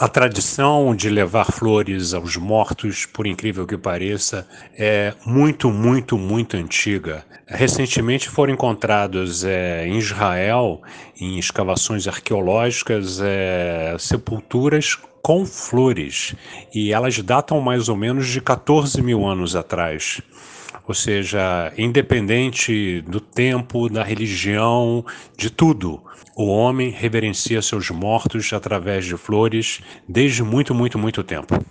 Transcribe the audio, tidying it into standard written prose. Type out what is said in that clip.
A tradição de levar flores aos mortos, por incrível que pareça, é muito, muito, muito antiga. Recentemente foram encontrados, em Israel, em escavações arqueológicas, sepulturas com flores, e elas datam mais ou menos de 14.000 anos atrás. Ou seja, independente do tempo, da religião, de tudo, o homem reverencia seus mortos através de flores desde muito, muito, muito tempo.